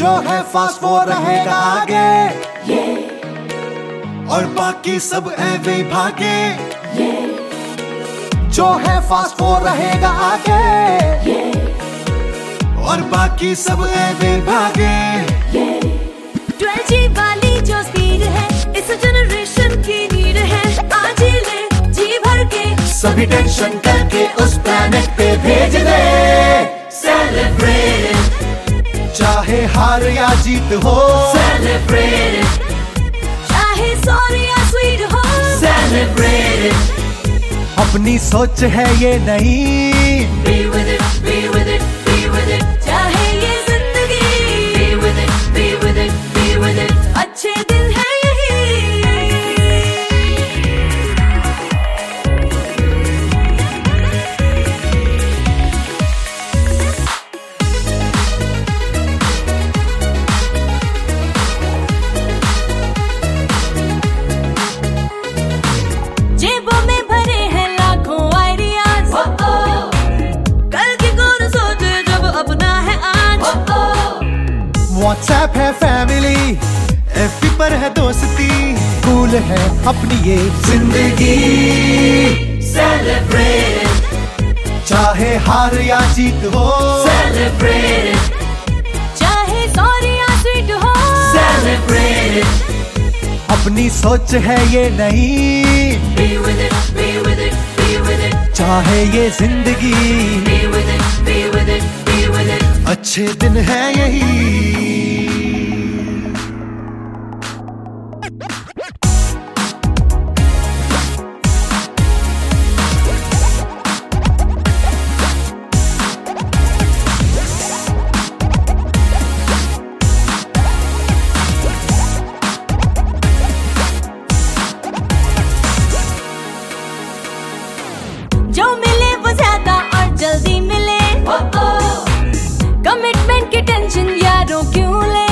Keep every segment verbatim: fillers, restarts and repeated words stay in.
जो है फास्ट वो रहेगा आगे, और बाकी सब ऐवे ही भागे। जो है फास्ट वो रहेगा आगे, और बाकी सब ऐवे ही भागे। ट्वेल्व जी वाली जो स्पीड है इस जनरेशन की नीड है। आज ही ले जी भर के सभी टेंशन करके उस प्लैनेट पे भेज दे। Celebrate it, चाहे हार या जीत हो, celebrate it, चाहे सॉरी या स्वीट हो। celebrate it, अपनी सोच है ये नहीं। be with it, be with it, be with it, चाहे ये जिंदगी be with it, be with it, be with it, अच्छे दिन है यही। जेबों में भरे हैं लाखों आइडियाज, कल की कौन सोचे जब अपना है आज। व्हाट्सएप है फैमिली, एफबी पर है दोस्ती, कूल है अपनी ये जिंदगी। celebrate it, चाहे हार या जीत हो, celebrate it, चाहे सॉरी या स्वीट हो। celebrate it, अपनी सोच है ये नहीं। be with it, be with it, be with it, चाहे ये जिंदगी, be with it, be with it, be with it, अच्छे दिन है यही। जो मिले वो ज्यादा और जल्दी मिले, कमिटमेंट की टेंशन यारों क्यों ले।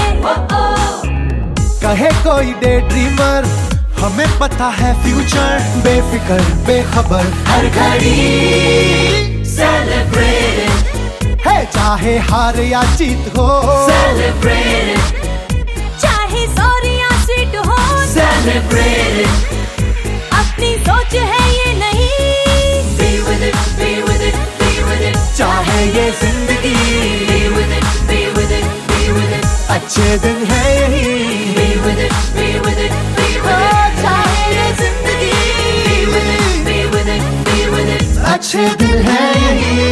कहे कोई डे ड्रीमर, हमें पता है फ्यूचर। बेफिक्र बेखबर हर घड़ी, celebrate it, है चाहे हार या जीत हो, celebrate it, चाहे सॉरी या स्वीट हो। celebrate it, अपनी सोच है ये नहीं। be with it, be with it, be with it, चाहे ये जिंदगी, be with it, be with it, be with it, अच्छे दिन है यही। be with it, be with it, be with O, it, चाहे ये जिंदगी be with it, be with it, be with it, अच्छे दिन है यही।